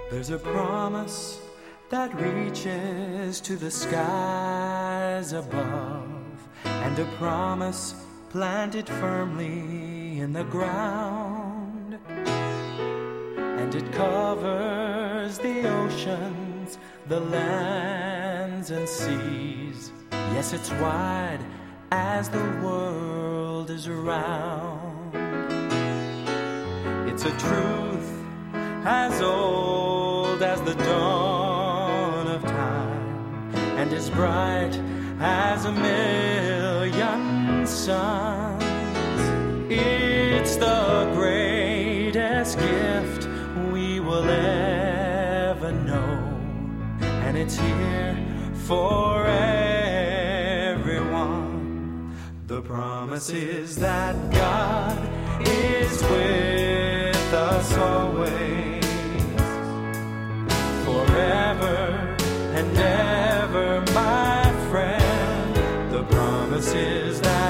There's a promise that reaches to the skies above, and a promise planted firmly in the ground, and it covers the oceans, the lands and seas. Yes, it's wide as the world is round. It's a truth as old as the dawn of time, and as bright as a million suns. It's the greatest gift we will ever know, and it's here for everyone. The promise is that God is with us always, forever and ever, my friend. The promise is that